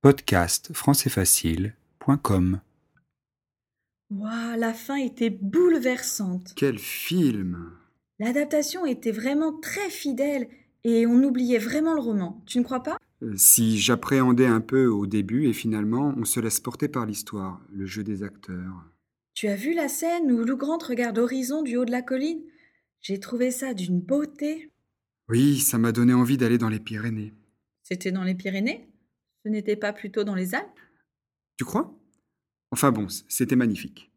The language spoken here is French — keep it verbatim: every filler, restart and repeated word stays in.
podcast français facile point com. Waouh, la fin était bouleversante. Quel film! L'adaptation était vraiment très fidèle et on oubliait vraiment le roman. Tu ne crois pas? Euh, Si j'appréhendais un peu au début et finalement on se laisse porter par l'histoire, le jeu des acteurs. Tu as vu la scène où Lou Grant regarde l'horizon du haut de la colline? J'ai trouvé ça d'une beauté. Oui, ça m'a donné envie d'aller dans les Pyrénées. C'était dans les Pyrénées? Ce n'était pas plutôt dans les Alpes? Tu crois? Enfin bon, c- c'était magnifique.